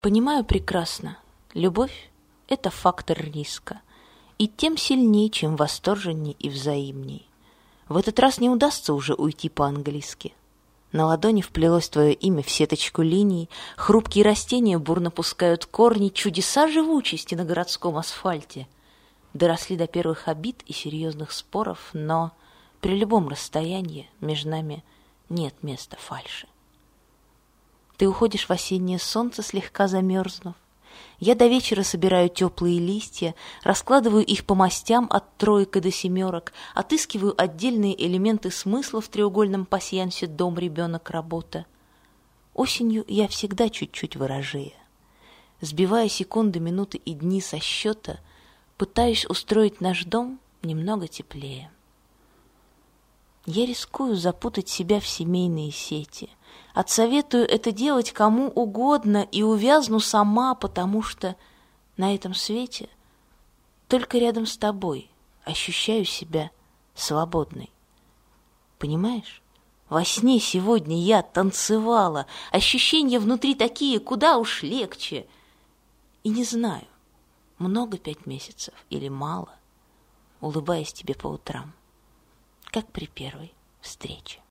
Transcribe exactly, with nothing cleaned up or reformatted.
Понимаю прекрасно, любовь — это фактор риска, и тем сильнее, чем восторженней и взаимней. В этот раз не удастся уже уйти по-английски. На ладони вплелось твое имя в сеточку линий, хрупкие растения бурно пускают корни, чудеса живучести на городском асфальте. Доросли до первых обид и серьезных споров, но при любом расстоянии между нами нет места фальши. Ты уходишь в осеннее солнце, слегка замерзнув. Я до вечера собираю теплые листья, раскладываю их по мастям от троек до семерок, отыскиваю отдельные элементы смысла в треугольном пасьянсе «дом, ребенок, работа». Осенью я всегда чуть-чуть ворожея. Сбивая секунды, минуты и дни со счета, пытаюсь устроить наш дом немного теплее. Я рискую запутать себя в семейные сети. Отсоветую это делать кому угодно и увязну сама, потому что на этом свете только рядом с тобой ощущаю себя свободной. Понимаешь? Во сне сегодня я танцевала, ощущения внутри такие, куда уж легче. И не знаю, много пять месяцев или мало, улыбаясь тебе по утрам, как при первой встрече.